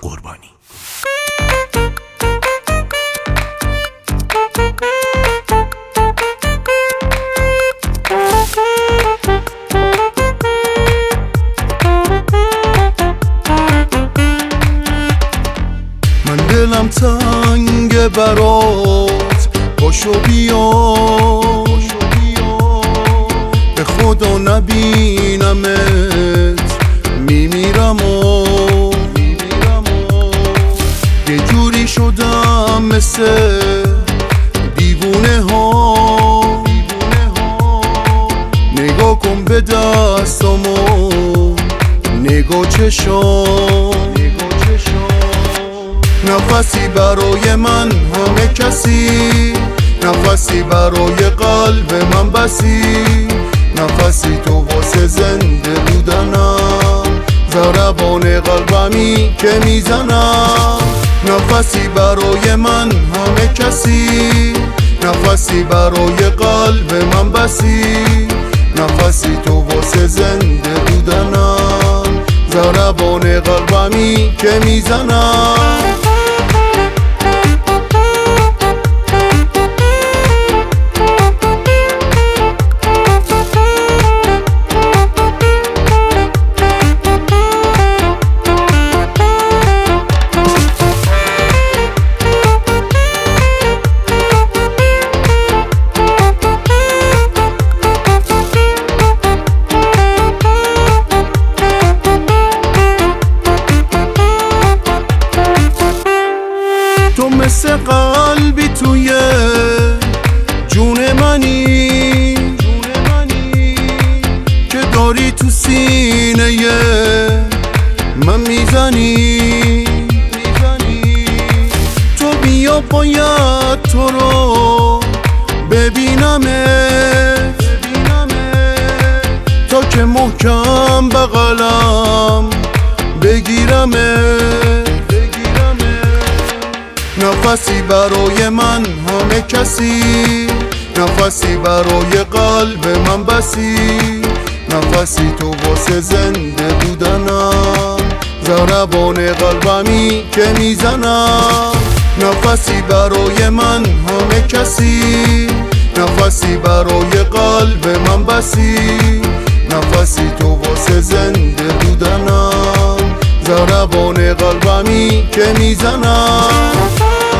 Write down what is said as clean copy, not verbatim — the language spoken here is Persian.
قربانی. من دلم تنگ برات، پاشو بیا به خدا نبینمت میمیرم یه جوری شدم مثل دیوونه ها. نگاه کن به دستامو، نگاه چشام، نفسی برای من همه کسی، نفسی برای قلب من بسی، نفسی تو واسه زنده بودنم، ضربان قلبمی که میزنم. نفسی برای من همه کسی، نفسی برای قلب من بسی، نفسی تو واسه زنده بودنم، ضربان قلبمی که میزنم. تو مثل قلبی توی جون منی که داری تو سینه من میزنی. تو بیا باید تو رو ببینمت تا که محکم بغلم بگیرمت. نفسی برای من همه کسی، نفسی برای قلب من بسی، نفسی تو واسه زنده بودنم، ضربان قلبمی که میزنم. نفسی برای من همه کسی، نفسی برای قلب من بسی، نفسی تو واسه زنده بودنم، ضربان قلبمی که میزنم.